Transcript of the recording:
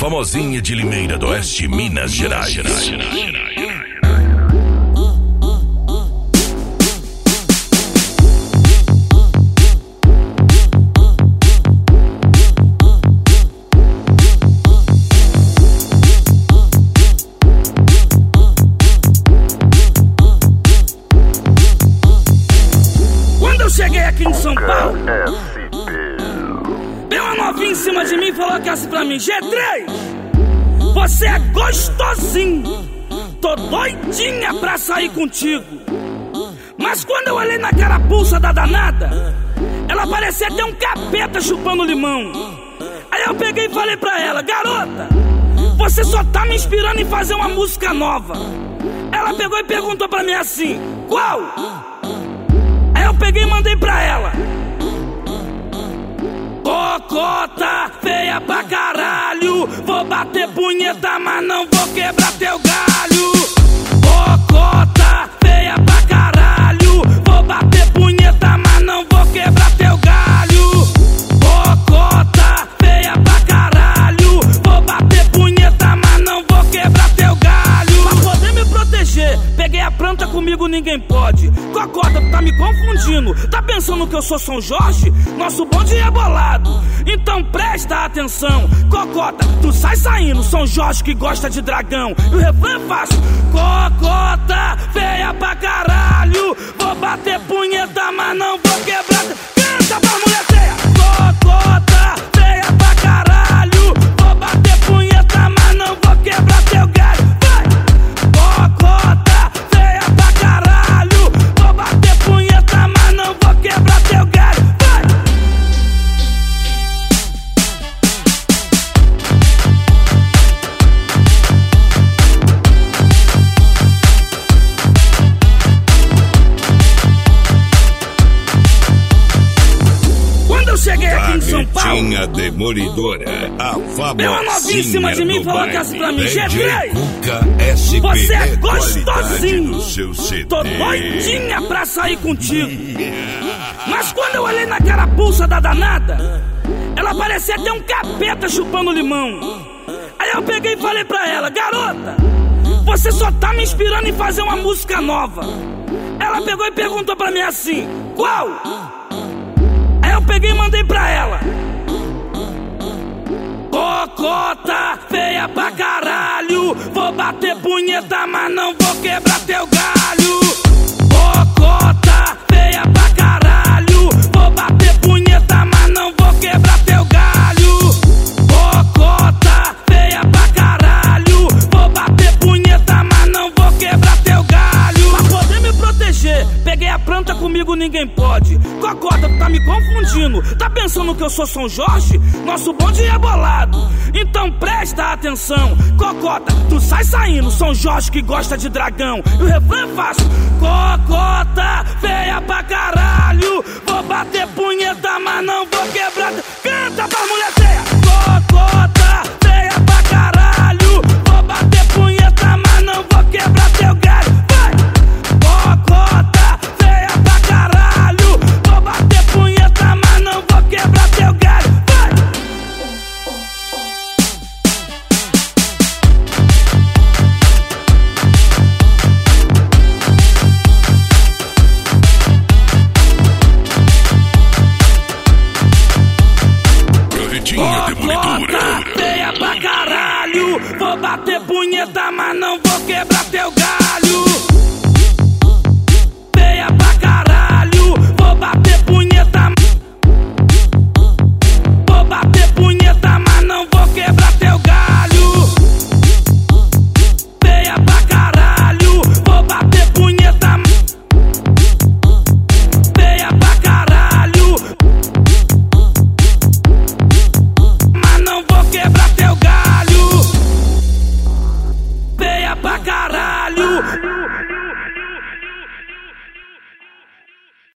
famosinha de Limeira do Oeste, Minas Gerais. Quando eu cheguei aqui em São Paulo, veio uma novinha em cima de mim e falou que assim pra mim: G3, você é gostosinho, tô doidinha pra sair contigo. Mas quando eu olhei na carapuça da danada, ela parecia ter um capeta chupando limão. Aí eu peguei e falei pra ela: garota, você só tá me inspirando em fazer uma música nova. Ela pegou e perguntou pra mim assim: qual? Aí eu peguei e mandei pra ela: cocota feia pra caralho, vou bater punheta, mas não vou quebrar teu galho. Cocota feia pra caralho, vou bater punheta, mas não vou quebrar teu galho. Cocota feia pra caralho, vou bater punheta, mas não vou quebrar teu galho. Pra poder me proteger, peguei a planta, comigo ninguém pode. Cocota, tu tá me confundindo, tá pensando que eu sou São Jorge? Nosso bonde é bolado, então presta atenção. Cocota, tu sai saindo, São Jorge que gosta de dragão. E o refrão é fácil: cocota feia pra caralho, vou bater punheta, mas não vou quebrar. Canta pra mulher feia. Cocota feia pra caralho, vou bater punheta, mas não vou quebrar teu galho. Vai! Cocota feia pra caralho, vou bater punheta, mas não vou quebrar teu galho. Vai! Quando eu cheguei aqui em São Paulo, Capetinha demolidora, a veio uma novinha em cima de mim e famosinha falou do que assim pra mim: baile, G3, Cuca SP, você é qualidade gostosinho, no seu CD. tô doidinha pra sair contigo. Mas quando eu olhei na carapuça da danada, ela parecia ter um capeta chupando limão. Aí eu peguei e falei pra ela: garota, você só tá me inspirando em fazer uma música nova. Ela pegou e perguntou pra mim assim: qual? Aí eu peguei e mandei pra ela: cocota feia pra caralho, vou bater punheta, mas não vou quebrar teu galho. Cocota feia pra caralho, vou bater punheta, mas não vou quebrar teu galho. Cocota feia pra caralho, vou bater punheta, mas não vou quebrar teu galho. Pra poder me proteger, peguei a planta, comigo ninguém pode. Cocota, tu tá me confundindo, tá pensando que eu sou São Jorge? Nosso bonde é bolado, então presta atenção. Cocota, tu sai saindo, São Jorge que gosta de dragão. E o refrão é fácil: cocota feia pra caralho, vou bater punheta, mas não vou quebrar. Canta pra mulher feia. Cocota feia pra caralho, vou bater punheta, mas não vou quebrar teu galho. Vai! Cocota feia pra caralho, vou bater punheta, mas não vou quebrar teu galho. Vai! Capetinha demolidora. Cocota feia pra caralho, vou bater punheta, mas não vou quebrar teu galho. Feia pra